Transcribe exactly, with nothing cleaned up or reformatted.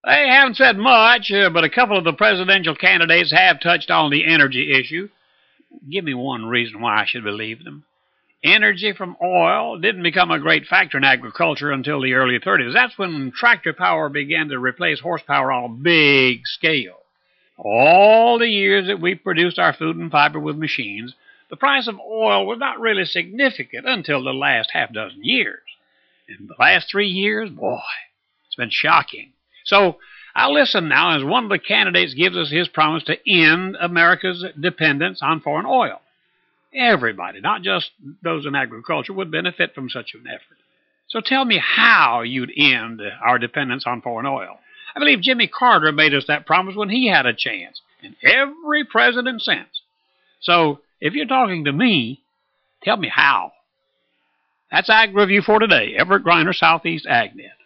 They haven't said much, uh, but a couple of the presidential candidates have touched on the energy issue. Give me one reason why I should believe them. Energy from oil didn't become a great factor in agriculture until the early thirties. That's when tractor power began to replace horsepower on a big scale. All the years that we produced our food and fiber with machines, the price of oil was not really significant until the last half dozen years. In the last three years, boy, it's been shocking. So I'll listen now as one of the candidates gives us his promise to end America's dependence on foreign oil. Everybody, not just those in agriculture, would benefit from such an effort. So tell me how you'd end our dependence on foreign oil. I believe Jimmy Carter made us that promise when he had a chance, and every president since. So if you're talking to me, tell me how. That's Ag Review for today. Everett Griner, Southeast AgNet.